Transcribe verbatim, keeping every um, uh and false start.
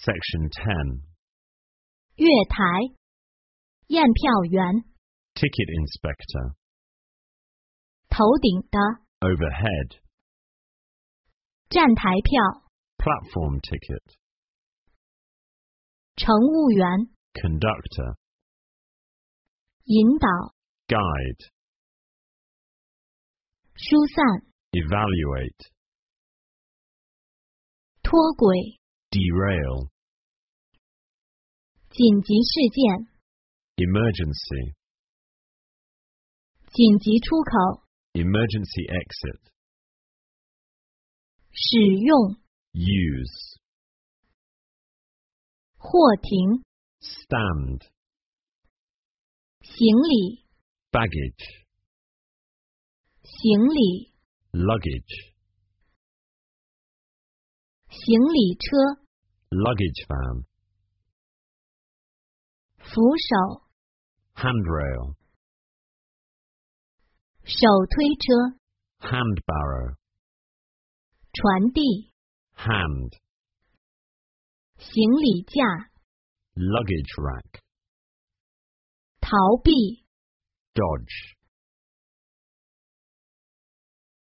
Section ten. 月台，验票员， Ticket inspector. 头顶的， Overhead. 站台票， Platform ticket. 乘务员， Conductor. 引导， Guide. 疏散， Evaluate. 脱轨， Derail. 紧急事件， Emergency. 紧急出口， Emergency exit. 使用， Use. 货停， Stand. 行李， Baggage. 行李， Luggage. 行李车， Luggage van. 扶手， Handrail. 手推车， Hand barrow. 传递， Hand. 行李架， Luggage rack. 逃避。 Dodge.